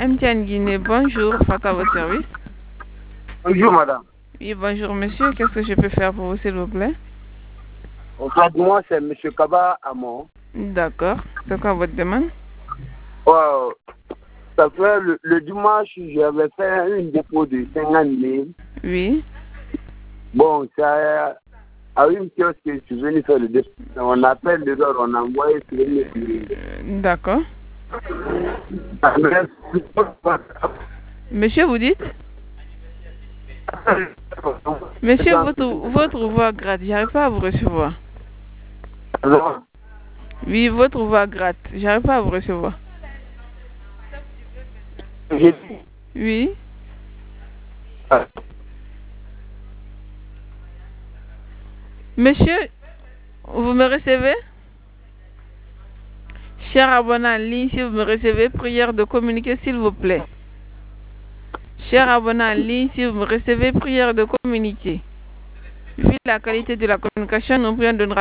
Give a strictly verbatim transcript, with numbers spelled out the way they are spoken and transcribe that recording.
M T N Guinée, bonjour, Fata à votre service. Bonjour madame. Oui, bonjour monsieur, qu'est-ce que je peux faire pour vous s'il vous plaît? En fait, moi c'est M. Kaba Amon. D'accord, c'est quoi votre demande? Wow. Ça fait le, le dimanche, j'avais fait une dépôt de cinquante mille. Oui. Bon, ça a une chose que je suis venu faire le dépôt. On appelle le dehors, on envoie sur le... D'accord. Monsieur, vous dites? Monsieur, votre, votre voix gratte, j'arrive pas à vous recevoir. Alors, Oui, votre voix gratte, j'arrive pas à vous recevoir. j'ai dit... Oui. Ah. Monsieur, vous me recevez? Cher abonné en ligne, si vous me recevez, prière de communiquer s'il vous plaît. Cher abonné en ligne, si vous me recevez, prière de communiquer. Vu la qualité de la communication, nous prions de nous